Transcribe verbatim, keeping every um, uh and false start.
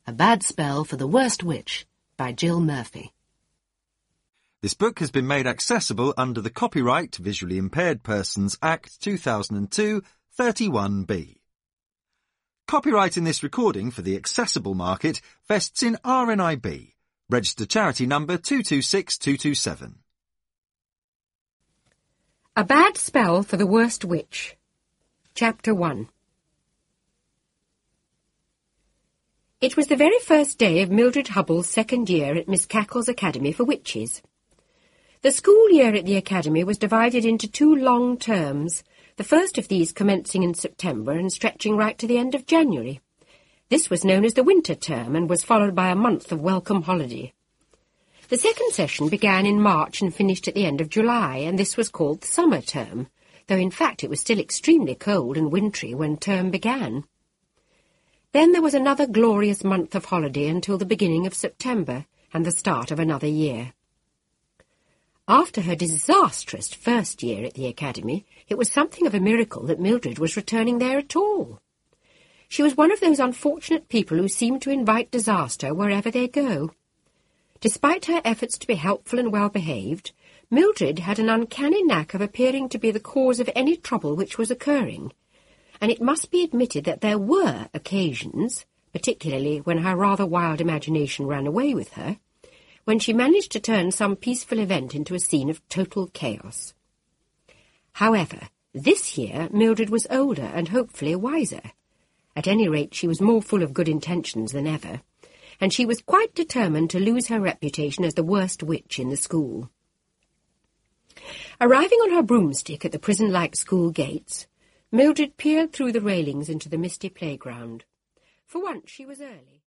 A Bad Spell for the Worst Witch by Jill Murphy. This book has been made accessible under the Copyright Visually Impaired Persons Act two thousand two, thirty-one B. Copyright in this recording for the accessible market vests in R N I B, registered charity number two two six two two seven. A Bad Spell for the Worst Witch. Chapter one. It was the very first day of Mildred Hubbell's second year at Miss Cackle's Academy for Witches. The school year at the Academy was divided into two long terms, the first of these commencing in September and stretching right to the end of January. This was known as the winter term and was followed by a month of welcome holiday. The second session began in March and finished at the end of July, and this was called the summer term, though in fact it was still extremely cold and wintry when term began. Then there was another glorious month of holiday until the beginning of September and the start of another year. After her disastrous first year at the Academy, it was something of a miracle that Mildred was returning there at all. She was one of those unfortunate people who seem to invite disaster wherever they go. Despite her efforts to be helpful and well-behaved, Mildred had an uncanny knack of appearing to be the cause of any trouble which was occurring, and it must be admitted that there were occasions, particularly when her rather wild imagination ran away with her, when she managed to turn some peaceful event into a scene of total chaos. However, this year Mildred was older and hopefully wiser. At any rate, she was more full of good intentions than ever, and she was quite determined to lose her reputation as the worst witch in the school. Arriving on her broomstick at the prison-like school gates, Mildred peered through the railings into the misty playground. For once she was early.